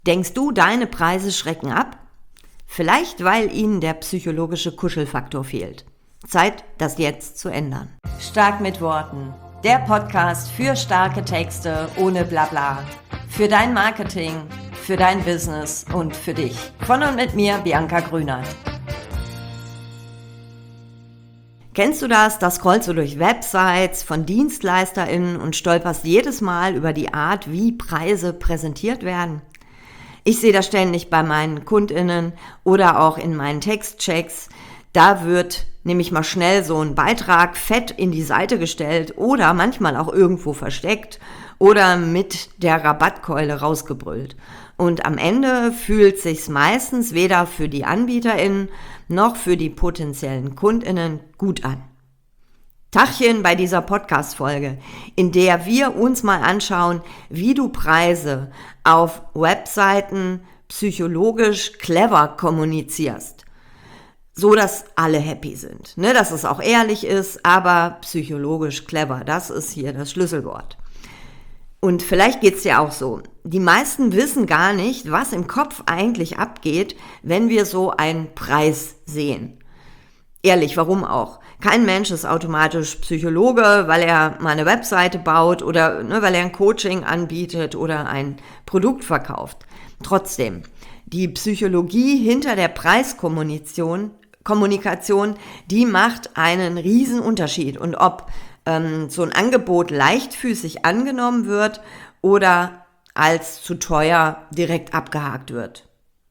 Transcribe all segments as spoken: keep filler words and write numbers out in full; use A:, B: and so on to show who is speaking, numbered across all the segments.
A: Denkst du, deine Preise schrecken ab? Vielleicht, weil ihnen der psychologische Kuschelfaktor fehlt. Zeit, das jetzt zu ändern. Stark mit Worten. Der Podcast für starke Texte ohne Blabla. Für dein Marketing, für dein Business und für dich. Von und mit mir, Bianca Grünert. Kennst du das? Da scrollst du durch Websites von DienstleisterInnen und stolperst jedes Mal über die Art, wie Preise präsentiert werden. Ich sehe das ständig bei meinen KundInnen oder auch in meinen Textchecks. Da wird nämlich mal schnell so ein Beitrag fett in die Seite gestellt oder manchmal auch irgendwo versteckt oder mit der Rabattkeule rausgebrüllt. Und am Ende fühlt sich's meistens weder für die AnbieterInnen noch für die potenziellen KundInnen gut an. Tachchen bei dieser Podcast-Folge, in der wir uns mal anschauen, wie du Preise auf Webseiten psychologisch clever kommunizierst. So, dass alle happy sind, ne, dass es auch ehrlich ist, aber psychologisch clever, das ist hier das Schlüsselwort. Und vielleicht geht's dir auch so. Die meisten wissen gar nicht, was im Kopf eigentlich abgeht, wenn wir so einen Preis sehen. Ehrlich, warum auch? Kein Mensch ist automatisch Psychologe, weil er mal eine Webseite baut oder ne, weil er ein Coaching anbietet oder ein Produkt verkauft. Trotzdem, die Psychologie hinter der Preiskommunikation, Kommunikation, die macht einen riesen Unterschied. Und ob ähm, so ein Angebot leichtfüßig angenommen wird oder als zu teuer direkt abgehakt wird.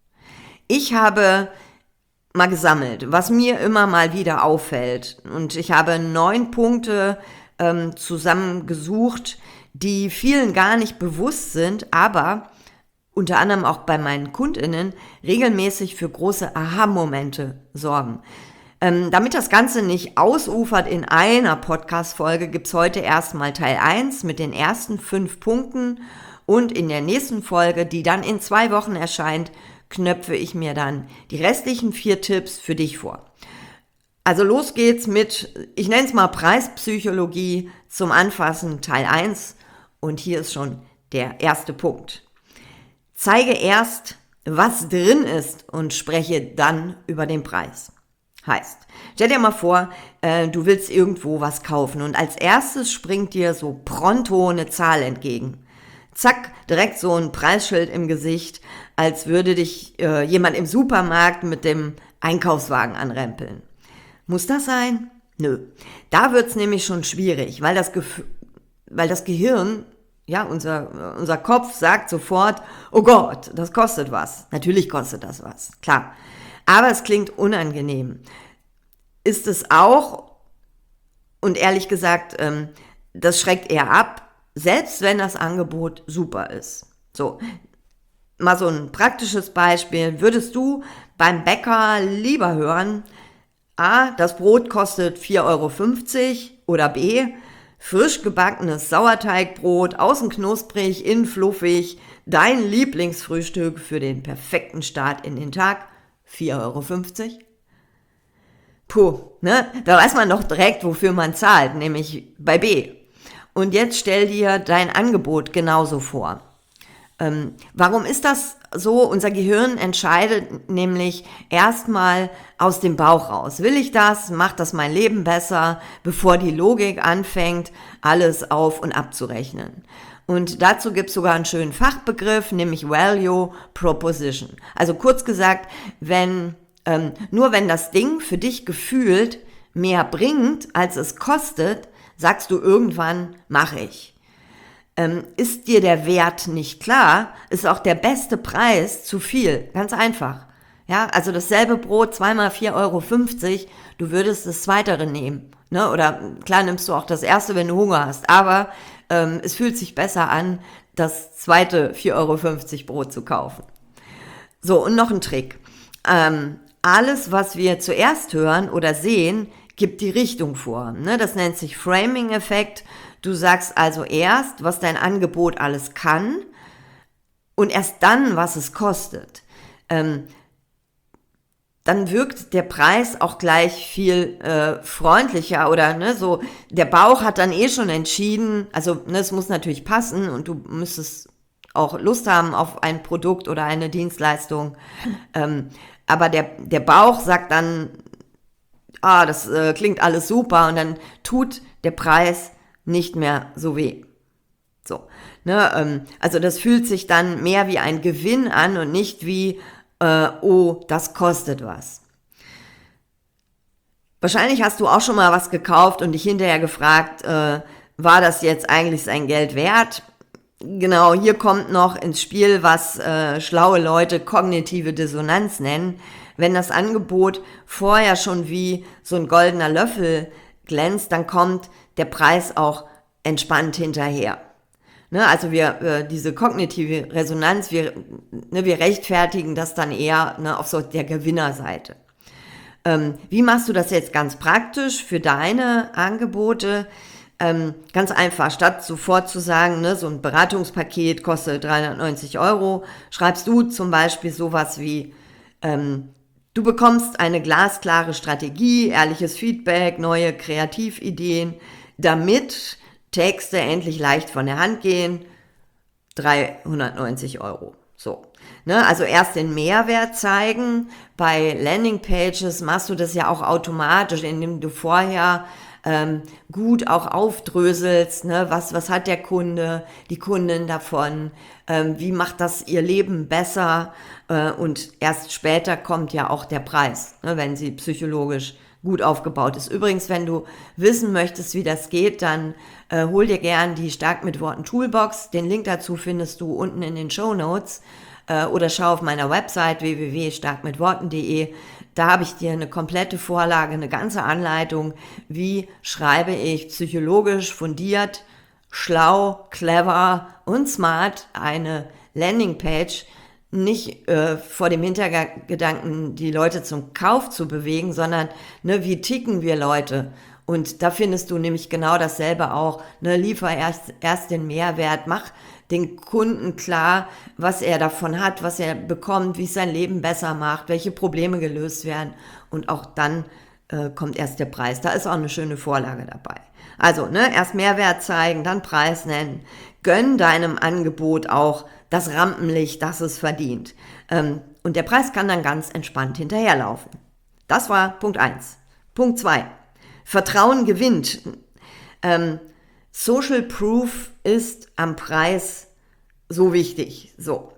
A: Ich habe mal gesammelt, was mir immer mal wieder auffällt. Und ich habe neun Punkte ähm, zusammengesucht, die vielen gar nicht bewusst sind, aber unter anderem auch bei meinen KundInnen regelmäßig für große Aha-Momente sorgen. Ähm, damit das Ganze nicht ausufert in einer Podcast-Folge, gibt's heute erstmal Teil eins mit den ersten fünf Punkten und in der nächsten Folge, die dann in zwei Wochen erscheint, knöpfe ich mir dann die restlichen vier Tipps für dich vor. Also los geht's mit, ich nenne es mal Preispsychologie zum Anfassen Teil eins und hier ist schon der erste Punkt. Zeige erst, was drin ist und spreche dann über den Preis. Heißt, stell dir mal vor, äh, du willst irgendwo was kaufen und als erstes springt dir so pronto eine Zahl entgegen. Zack, direkt so ein Preisschild im Gesicht, als würde dich äh, jemand im Supermarkt mit dem Einkaufswagen anrempeln. Muss das sein? Nö. Da wird's nämlich schon schwierig, weil das, Gef- weil das Gehirn, ja, unser, unser Kopf sagt sofort, oh Gott, das kostet was. Natürlich kostet das was, klar. Aber es klingt unangenehm. Ist es auch, und ehrlich gesagt, ähm, das schreckt eher ab, selbst wenn das Angebot super ist. So, mal so ein praktisches Beispiel. Würdest du beim Bäcker lieber hören, A, das Brot kostet vier Euro fünfzig oder B, frisch gebackenes Sauerteigbrot, außen knusprig, innen fluffig, dein Lieblingsfrühstück für den perfekten Start in den Tag, vier Euro fünfzig? Puh, ne? Da weiß man doch direkt, wofür man zahlt, nämlich bei B. Und jetzt stell dir dein Angebot genauso vor. Ähm, warum ist das so? Unser Gehirn entscheidet nämlich erstmal aus dem Bauch raus. Will ich das? Macht das mein Leben besser, bevor die Logik anfängt, alles auf- und abzurechnen. Und dazu gibt es sogar einen schönen Fachbegriff, nämlich Value Proposition. Also kurz gesagt, wenn ähm, nur wenn das Ding für dich gefühlt mehr bringt, als es kostet, sagst du irgendwann, mache ich. Ähm, ist dir der Wert nicht klar, ist auch der beste Preis zu viel. Ganz einfach. Ja, also dasselbe Brot, zweimal vier Euro fünfzig, du würdest das Zweitere nehmen. Ne? Oder klar nimmst du auch das Erste, wenn du Hunger hast. Aber ähm, es fühlt sich besser an, das zweite vier Euro fünfzig Brot zu kaufen. So, und noch ein Trick. Ähm, alles, was wir zuerst hören oder sehen, gibt die Richtung vor. Ne? Das nennt sich Framing-Effekt. Du sagst also erst, was dein Angebot alles kann und erst dann, was es kostet. Ähm, dann wirkt der Preis auch gleich viel äh, freundlicher oder ne, so. Der Bauch hat dann eh schon entschieden, also ne, es muss natürlich passen und du müsstest auch Lust haben auf ein Produkt oder eine Dienstleistung. Ähm, aber der, der Bauch sagt dann, ah, das äh, klingt alles super, und dann tut der Preis nicht mehr so weh. So, ne, ähm, also das fühlt sich dann mehr wie ein Gewinn an und nicht wie, äh, oh, das kostet was. Wahrscheinlich hast du auch schon mal was gekauft und dich hinterher gefragt, äh, war das jetzt eigentlich sein Geld wert? Genau, hier kommt noch ins Spiel, was äh, schlaue Leute kognitive Dissonanz nennen. Wenn das Angebot vorher schon wie so ein goldener Löffel glänzt, dann kommt der Preis auch entspannt hinterher. Ne, also wir, äh, diese kognitive Resonanz, wir, ne, wir rechtfertigen das dann eher, ne, auf so der Gewinnerseite. Ähm, wie machst du das jetzt ganz praktisch für deine Angebote? Ähm, ganz einfach, statt sofort zu sagen, ne, so ein Beratungspaket kostet dreihundertneunzig Euro, schreibst du zum Beispiel sowas wie, ähm, du bekommst eine glasklare Strategie, ehrliches Feedback, neue Kreativideen, damit Texte endlich leicht von der Hand gehen, dreihundertneunzig Euro. So, ne, also erst den Mehrwert zeigen. Bei Landingpages machst du das ja auch automatisch, indem du vorher ähm, gut auch aufdröselst, ne, was, was hat der Kunde, die Kundin davon, ähm, wie macht das ihr Leben besser, äh, und erst später kommt ja auch der Preis, ne, wenn sie psychologisch gut aufgebaut ist. Übrigens, wenn du wissen möchtest, wie das geht, dann äh, hol dir gern die Stark mit Worten Toolbox. Den Link dazu findest du unten in den Shownotes äh, oder schau auf meiner Website w w w punkt stark mit worten punkt d e. Da habe ich dir eine komplette Vorlage, eine ganze Anleitung, wie schreibe ich psychologisch fundiert, schlau, clever und smart eine Landingpage, nicht äh, vor dem Hintergedanken, die Leute zum Kauf zu bewegen, sondern ne, wie ticken wir Leute? Und da findest du nämlich genau dasselbe auch. Ne, liefer erst, erst den Mehrwert, mach den Kunden klar, was er davon hat, was er bekommt, wie es sein Leben besser macht, welche Probleme gelöst werden. Und auch dann äh, kommt erst der Preis. Da ist auch eine schöne Vorlage dabei. Also ne, erst Mehrwert zeigen, dann Preis nennen. Gönn deinem Angebot auch das Rampenlicht, das es verdient. Ähm, und der Preis kann dann ganz entspannt hinterherlaufen. Das war Punkt eins. Punkt zwei. Vertrauen gewinnt. Ähm, Social Proof ist am Preis so wichtig. So.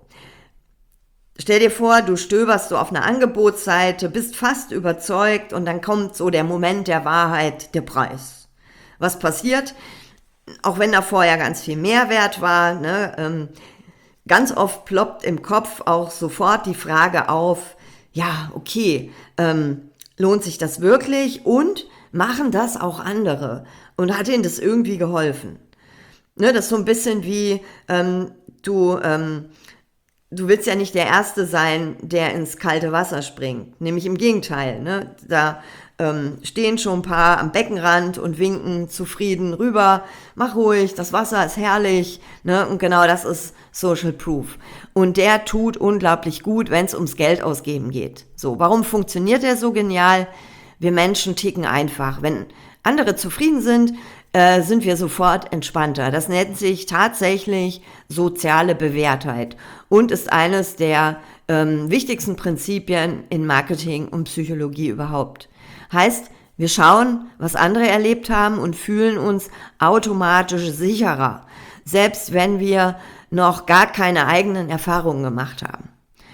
A: Stell dir vor, du stöberst so auf einer Angebotsseite, bist fast überzeugt und dann kommt so der Moment der Wahrheit, der Preis. Was passiert? Auch wenn da vorher ganz viel Mehrwert war, ne, ähm, ganz oft ploppt im Kopf auch sofort die Frage auf, ja, okay, ähm, lohnt sich das wirklich und machen das auch andere? Und hat ihnen das irgendwie geholfen? Ne, das ist so ein bisschen wie, ähm, du, ähm, du willst ja nicht der Erste sein, der ins kalte Wasser springt. Nämlich im Gegenteil, ne, da ähm, stehen schon ein paar am Beckenrand und winken zufrieden rüber, mach ruhig, das Wasser ist herrlich, ne, und genau das ist Social Proof. Und der tut unglaublich gut, wenn es ums Geld ausgeben geht. So, warum funktioniert der so genial? Wir Menschen ticken einfach. Wenn andere zufrieden sind, äh, sind wir sofort entspannter. Das nennt sich tatsächlich soziale Bewährtheit und ist eines der ähm, wichtigsten Prinzipien in Marketing und Psychologie überhaupt. Heißt, wir schauen, was andere erlebt haben und fühlen uns automatisch sicherer, selbst wenn wir noch gar keine eigenen Erfahrungen gemacht haben.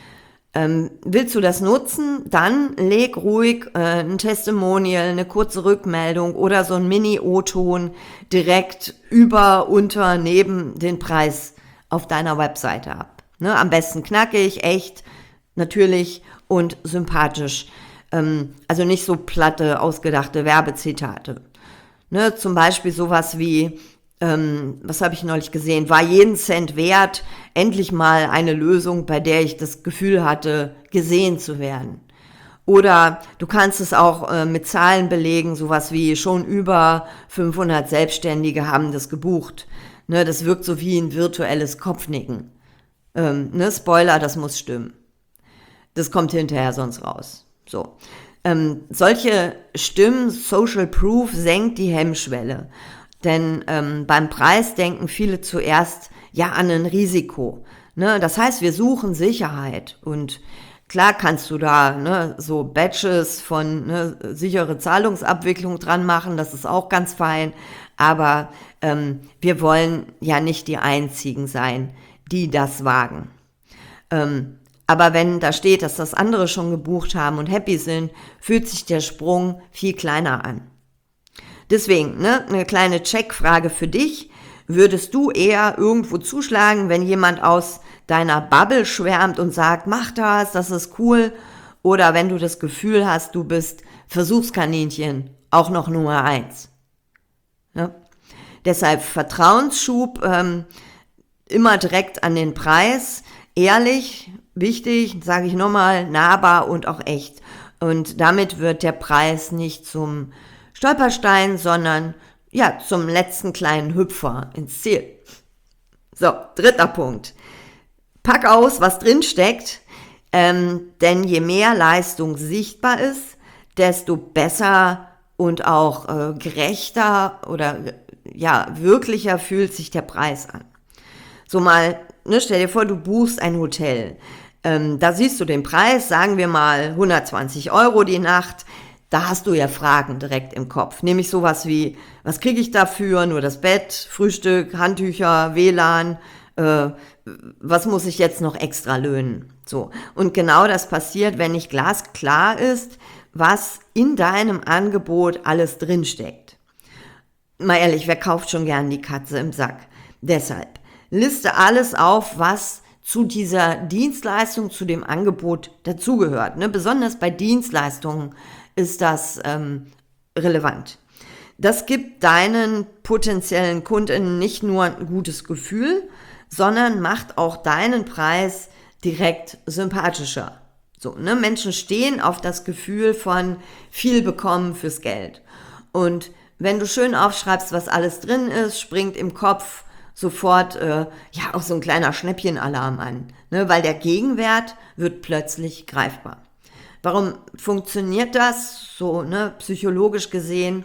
A: Ähm, willst du das nutzen? Dann leg ruhig äh, ein Testimonial, eine kurze Rückmeldung oder so ein Mini-O-Ton direkt über, unter, neben den Preis auf deiner Webseite ab. Ne? Am besten knackig, echt, natürlich und sympathisch. Ähm, also nicht so platte, ausgedachte Werbezitate. Ne? Zum Beispiel sowas wie, Ähm, was habe ich neulich gesehen, war jeden Cent wert, endlich mal eine Lösung, bei der ich das Gefühl hatte, gesehen zu werden. Oder du kannst es auch äh, mit Zahlen belegen, sowas wie schon über fünfhundert Selbstständige haben das gebucht. Ne, das wirkt so wie ein virtuelles Kopfnicken. Ähm, ne, Spoiler, das muss stimmen. Das kommt hinterher sonst raus. So. Ähm, solche Stimmen, Social Proof, senkt die Hemmschwelle. Denn ähm, beim Preis denken viele zuerst ja an ein Risiko. Ne? Das heißt, wir suchen Sicherheit und klar kannst du da ne, so Badges von ne, sichere Zahlungsabwicklung dran machen, das ist auch ganz fein, aber ähm, wir wollen ja nicht die Einzigen sein, die das wagen. Ähm, aber wenn da steht, dass das andere schon gebucht haben und happy sind, fühlt sich der Sprung viel kleiner an. Deswegen, ne, eine kleine Checkfrage für dich. Würdest du eher irgendwo zuschlagen, wenn jemand aus deiner Bubble schwärmt und sagt, mach das, das ist cool? Oder wenn du das Gefühl hast, du bist Versuchskaninchen, auch noch Nummer eins. Ja? Deshalb Vertrauensschub, ähm, immer direkt an den Preis, ehrlich, wichtig, sage ich nochmal, nahbar und auch echt. Und damit wird der Preis nicht zum Stolperstein, sondern ja, zum letzten kleinen Hüpfer ins Ziel. So, dritter Punkt. Pack aus, was drin steckt, ähm, denn je mehr Leistung sichtbar ist, desto besser und auch äh, gerechter oder ja, wirklicher fühlt sich der Preis an. So mal, ne, stell dir vor, du buchst ein Hotel. Ähm, da siehst du den Preis, sagen wir mal hundertzwanzig Euro die Nacht. Da hast du ja Fragen direkt im Kopf. Nämlich sowas wie, was kriege ich dafür? Nur das Bett, Frühstück, Handtücher, W L A N, äh, was muss ich jetzt noch extra löhnen? So. Und genau das passiert, wenn nicht glasklar ist, was in deinem Angebot alles drinsteckt. Mal ehrlich, wer kauft schon gern die Katze im Sack? Deshalb, liste alles auf, was zu dieser Dienstleistung, zu dem Angebot dazugehört. Ne? Besonders bei Dienstleistungen ist das ähm, relevant. Das gibt deinen potenziellen Kunden nicht nur ein gutes Gefühl, sondern macht auch deinen Preis direkt sympathischer. So, ne? Menschen stehen auf das Gefühl von viel bekommen fürs Geld. Und wenn du schön aufschreibst, was alles drin ist, springt im Kopf sofort äh, ja auch so ein kleiner Schnäppchenalarm an, ne? Weil der Gegenwert wird plötzlich greifbar. Warum funktioniert das so, ne, psychologisch gesehen?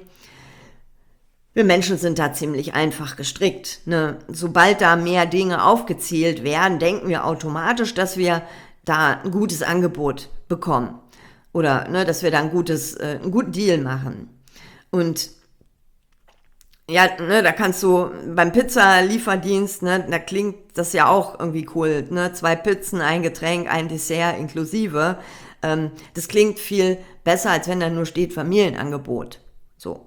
A: Wir Menschen sind da ziemlich einfach gestrickt. Ne? Sobald da mehr Dinge aufgezählt werden, denken wir automatisch, dass wir da ein gutes Angebot bekommen oder ne, dass wir da ein gutes, äh, einen guten Deal machen. Und ja, ne, da kannst du beim Pizza-Lieferdienst, ne, da klingt das ja auch irgendwie cool, ne, zwei Pizzen, ein Getränk, ein Dessert inklusive. Ähm, das klingt viel besser, als wenn da nur steht Familienangebot. So.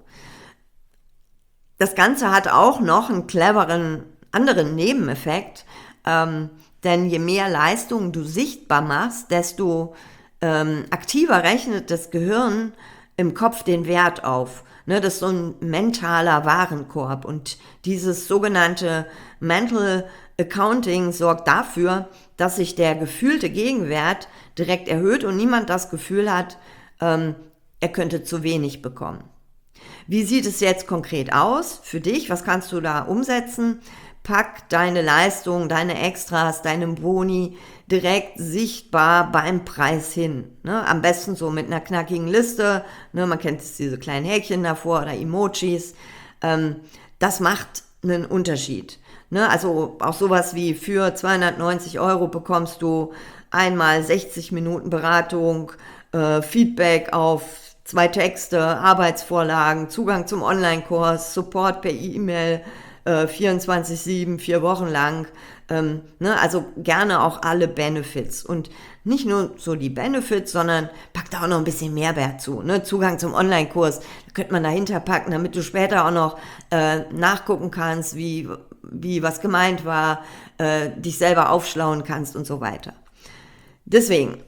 A: Das Ganze hat auch noch einen cleveren anderen Nebeneffekt, ähm, denn je mehr Leistung du sichtbar machst, desto ähm, aktiver rechnet das Gehirn im Kopf den Wert auf. Ne, das ist so ein mentaler Warenkorb und dieses sogenannte Mental Accounting sorgt dafür, dass sich der gefühlte Gegenwert direkt erhöht und niemand das Gefühl hat, ähm, er könnte zu wenig bekommen. Wie sieht es jetzt konkret aus für dich? Was kannst du da umsetzen? Pack deine Leistung, deine Extras, deine Boni direkt sichtbar beim Preis hin. Ne? Am besten so mit einer knackigen Liste. Ne? Man kennt jetzt diese kleinen Häkchen davor oder Emojis. Ähm, das macht einen Unterschied. Ne? Also auch sowas wie für zweihundertneunzig Euro bekommst du einmal sechzig Minuten Beratung, äh, Feedback auf zwei Texte, Arbeitsvorlagen, Zugang zum Online-Kurs, Support per E-Mail, äh, vierundzwanzig sieben, vier Wochen lang. Ähm, ne? Also gerne auch alle Benefits. Und nicht nur so die Benefits, sondern pack da auch noch ein bisschen Mehrwert zu. Ne? Zugang zum Online-Kurs, da könnte man dahinter packen, damit du später auch noch äh, nachgucken kannst, wie, wie was gemeint war, äh, dich selber aufschlauen kannst und so weiter. Deswegen,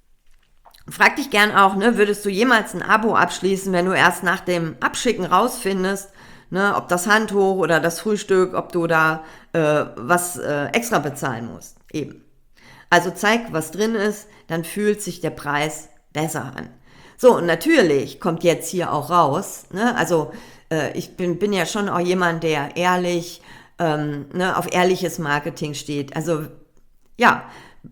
A: frag dich gern auch, ne, würdest du jemals ein Abo abschließen, wenn du erst nach dem Abschicken rausfindest, ne, ob das Handtuch oder das Frühstück, ob du da äh, was äh, extra bezahlen musst. Eben. Also zeig, was drin ist, dann fühlt sich der Preis besser an. So, und natürlich kommt jetzt hier auch raus, ne, also äh, ich bin, bin ja schon auch jemand, der ehrlich, ähm, ne, auf ehrliches Marketing steht. Also, ja,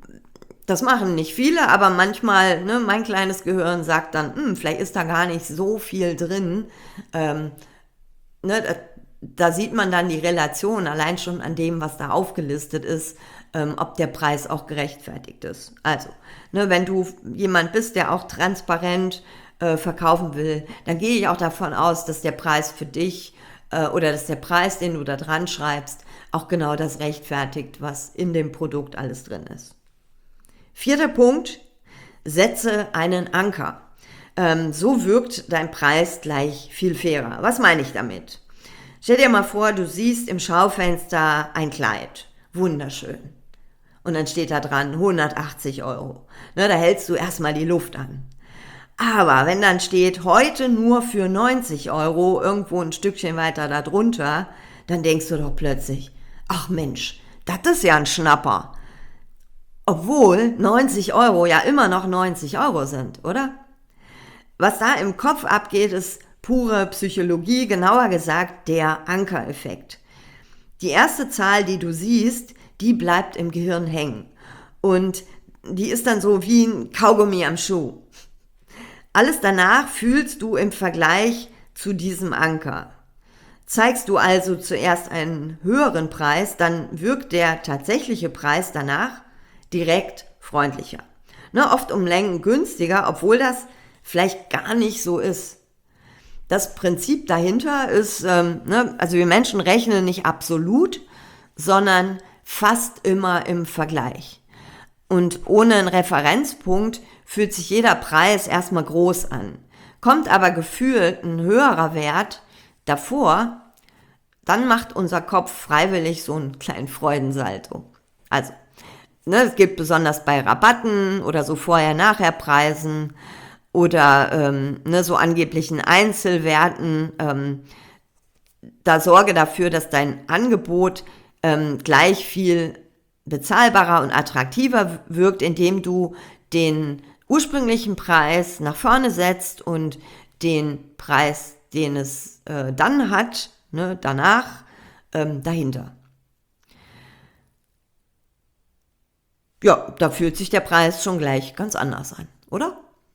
A: das machen nicht viele, aber manchmal, ne, mein kleines Gehirn sagt dann, hm, vielleicht ist da gar nicht so viel drin. Ähm, ne, da, da sieht man dann die Relation allein schon an dem, was da aufgelistet ist, ähm, ob der Preis auch gerechtfertigt ist. Also, ne, wenn du jemand bist, der auch transparent äh, verkaufen will, dann gehe ich auch davon aus, dass der Preis für dich äh, oder dass der Preis, den du da dran schreibst, auch genau das rechtfertigt, was in dem Produkt alles drin ist. Vierter Punkt, setze einen Anker. Ähm, so wirkt dein Preis gleich viel fairer. Was meine ich damit? Stell dir mal vor, du siehst im Schaufenster ein Kleid. Wunderschön. Und dann steht da dran hundertachtzig Euro. Ne, da hältst du erstmal die Luft an. Aber wenn dann steht, heute nur für neunzig Euro, irgendwo ein Stückchen weiter da drunter, dann denkst du doch plötzlich, ach Mensch, das ist ja ein Schnapper. Obwohl neunzig Euro ja immer noch neunzig Euro sind, oder? Was da im Kopf abgeht, ist pure Psychologie, genauer gesagt der Ankereffekt. Die erste Zahl, die du siehst, die bleibt im Gehirn hängen. Und die ist dann so wie ein Kaugummi am Schuh. Alles danach fühlst du im Vergleich zu diesem Anker. Zeigst du also zuerst einen höheren Preis, dann wirkt der tatsächliche Preis danach direkt freundlicher. Ne, oft um Längen günstiger, obwohl das vielleicht gar nicht so ist. Das Prinzip dahinter ist, ähm, ne, also wir Menschen rechnen nicht absolut, sondern fast immer im Vergleich. Und ohne einen Referenzpunkt fühlt sich jeder Preis erstmal groß an. Kommt aber gefühlt ein höherer Wert davor, dann macht unser Kopf freiwillig so einen kleinen Freudensalto. Also, ne, es gibt besonders bei Rabatten oder so Vorher-Nachher-Preisen oder ähm, ne, so angeblichen Einzelwerten, ähm, da sorge dafür, dass dein Angebot ähm, gleich viel bezahlbarer und attraktiver wirkt, indem du den ursprünglichen Preis nach vorne setzt und den Preis, den es äh, dann hat, ne, danach, ähm, dahinter. Ja, da fühlt sich der Preis schon gleich ganz anders an, oder?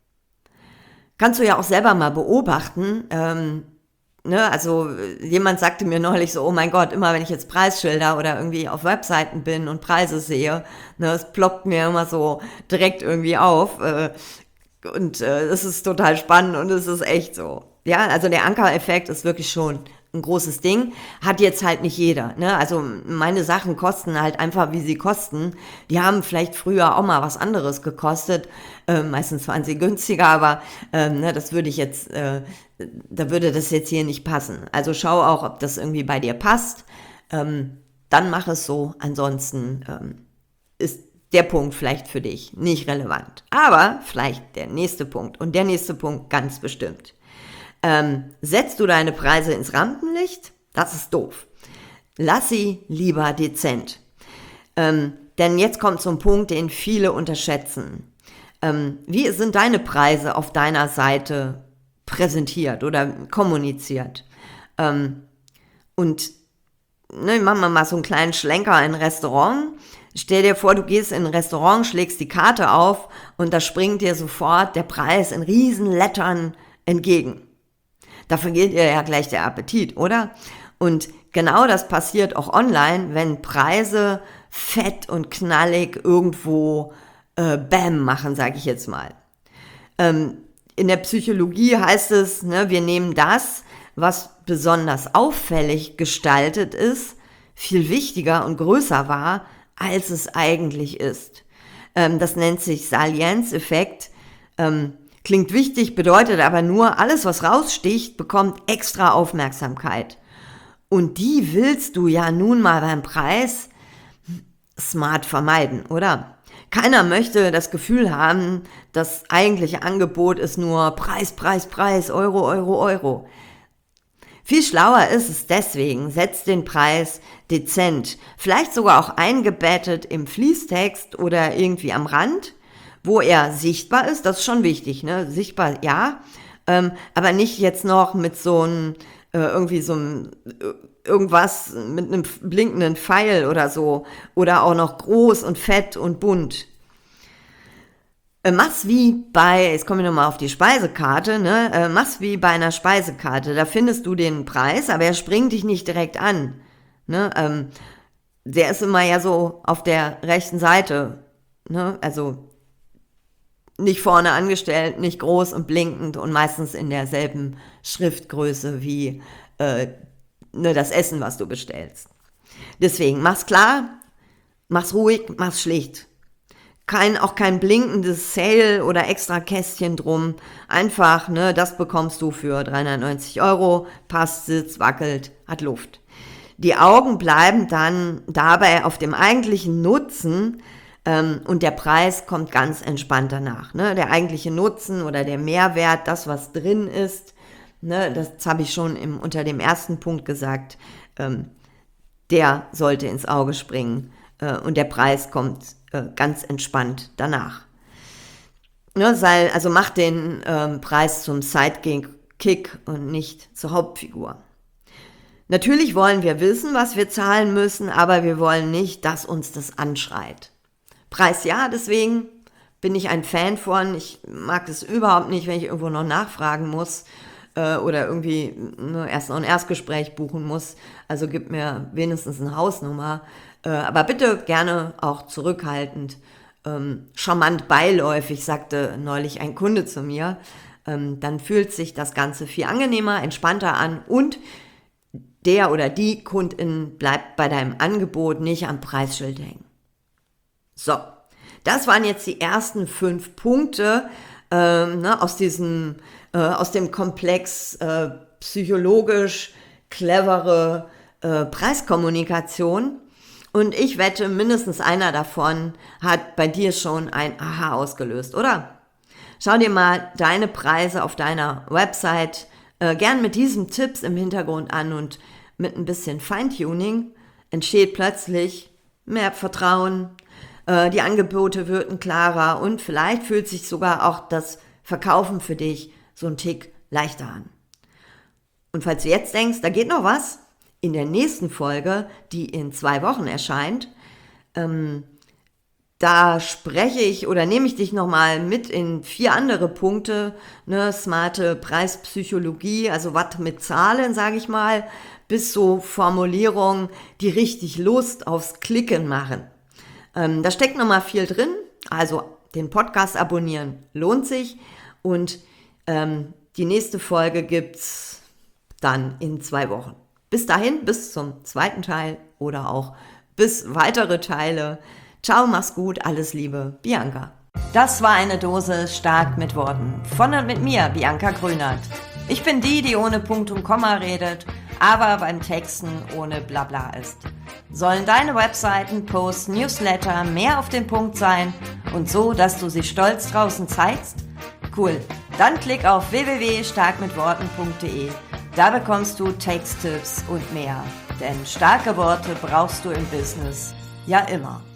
A: Kannst du ja auch selber mal beobachten, ähm, ne, also jemand sagte mir neulich so, oh mein Gott, immer wenn ich jetzt Preisschilder oder irgendwie auf Webseiten bin und Preise sehe, ne, es ploppt mir immer so direkt irgendwie auf äh, und äh, es ist total spannend und es ist echt so. Ja, also der Ankereffekt ist wirklich schon ein großes Ding, hat jetzt halt nicht jeder, ne? Also meine Sachen kosten halt einfach, wie sie kosten. Die haben vielleicht früher auch mal was anderes gekostet, äh, meistens waren sie günstiger, aber ähm, ne, das würde ich jetzt, äh, da würde das jetzt hier nicht passen. Also schau auch, ob das irgendwie bei dir passt, ähm, dann mach es so, ansonsten ähm, ist der Punkt vielleicht für dich nicht relevant. Aber vielleicht der nächste Punkt und der nächste Punkt ganz bestimmt. Ähm, setzt du deine Preise ins Rampenlicht? Das ist doof. Lass sie lieber dezent. Ähm, denn jetzt kommt zum Punkt, den viele unterschätzen. Ähm, wie sind deine Preise auf deiner Seite präsentiert oder kommuniziert? Ähm, und ne, machen wir mal so einen kleinen Schlenker in ein Restaurant. Stell dir vor, du gehst in ein Restaurant, schlägst die Karte auf und da springt dir sofort der Preis in riesen Lettern entgegen. Da vergeht ihr ja gleich der Appetit, oder? Und genau das passiert auch online, wenn Preise fett und knallig irgendwo äh, Bam machen, sage ich jetzt mal. Ähm, in der Psychologie heißt es, ne, wir nehmen das, was besonders auffällig gestaltet ist, viel wichtiger und größer wahr, als es eigentlich ist. Ähm, das nennt sich Salienzeffekt. Ähm, Klingt wichtig, bedeutet aber nur, alles, was raussticht, bekommt extra Aufmerksamkeit. Und die willst du ja nun mal beim Preis smart vermeiden, oder? Keiner möchte das Gefühl haben, das eigentliche Angebot ist nur Preis, Preis, Preis, Euro, Euro, Euro. Viel schlauer ist es deswegen, setzt den Preis dezent, vielleicht sogar auch eingebettet im Fließtext oder irgendwie am Rand, wo er sichtbar ist, das ist schon wichtig, ne? Sichtbar, ja, ähm, aber nicht jetzt noch mit so einem, äh, irgendwie so einem, äh, irgendwas mit einem blinkenden Pfeil oder so, oder auch noch groß und fett und bunt. Äh, mach's wie bei, jetzt komme ich nochmal auf die Speisekarte, ne? Äh, mach's wie bei einer Speisekarte, da findest du den Preis, aber er springt dich nicht direkt an, ne? Ähm, der ist immer ja so auf der rechten Seite, ne? Also nicht vorne angestellt, nicht groß und blinkend und meistens in derselben Schriftgröße wie äh, ne, das Essen, was du bestellst. Deswegen, mach's klar, mach's ruhig, mach's schlicht. Kein, auch kein blinkendes Sale oder extra Kästchen drum. Einfach, ne, das bekommst du für dreihundertneunzig Euro, passt, sitzt, wackelt, hat Luft. Die Augen bleiben dann dabei auf dem eigentlichen Nutzen, ähm, und der Preis kommt ganz entspannt danach. Ne? Der eigentliche Nutzen oder der Mehrwert, das, was drin ist, ne, das habe ich schon im, unter dem ersten Punkt gesagt, ähm, der sollte ins Auge springen äh, und der Preis kommt äh, ganz entspannt danach. Ne, sei, also mach den ähm, Preis zum Sidekick und nicht zur Hauptfigur. Natürlich wollen wir wissen, was wir zahlen müssen, aber wir wollen nicht, dass uns das anschreit. Preis ja, deswegen bin ich ein Fan von. Ich mag es überhaupt nicht, wenn ich irgendwo noch nachfragen muss äh, oder irgendwie ne, erst noch ein Erstgespräch buchen muss. Also gib mir wenigstens eine Hausnummer. Äh, aber bitte gerne auch zurückhaltend, ähm, charmant beiläufig, sagte neulich ein Kunde zu mir. Ähm, dann fühlt sich das Ganze viel angenehmer, entspannter an und der oder die Kundin bleibt bei deinem Angebot nicht am Preisschild hängen. So, das waren jetzt die ersten fünf Punkte ähm, ne, aus diesem, äh, aus dem Komplex äh, psychologisch clevere äh, Preiskommunikation. Und ich wette, mindestens einer davon hat bei dir schon ein Aha ausgelöst, oder? Schau dir mal deine Preise auf deiner Website äh, gern mit diesen Tipps im Hintergrund an und mit ein bisschen Feintuning entsteht plötzlich mehr Vertrauen, äh, die Angebote wirken klarer und vielleicht fühlt sich sogar auch das Verkaufen für dich so ein Tick leichter an. Und falls du jetzt denkst, da geht noch was, in der nächsten Folge, die in zwei Wochen erscheint, ähm, da spreche ich oder nehme ich dich nochmal mit in vier andere Punkte, ne, smarte Preispsychologie, also was mit Zahlen, sage ich mal, bis so Formulierungen, die richtig Lust aufs Klicken machen. Ähm, da steckt nochmal viel drin, also den Podcast abonnieren lohnt sich und ähm, die nächste Folge gibt's dann in zwei Wochen. Bis dahin, bis zum zweiten Teil oder auch bis weitere Teile. Ciao, mach's gut, alles Liebe, Bianca. Das war eine Dose stark mit Worten. Von und mit mir, Bianca Grünert. Ich bin die, die ohne Punkt und Komma redet, aber beim Texten ohne Blabla ist. Sollen deine Webseiten, Posts, Newsletter mehr auf den Punkt sein und so, dass du sie stolz draußen zeigst? Cool, dann klick auf w w w punkt stark mit worten punkt d e. Da bekommst du Texttipps und mehr. Denn starke Worte brauchst du im Business ja immer.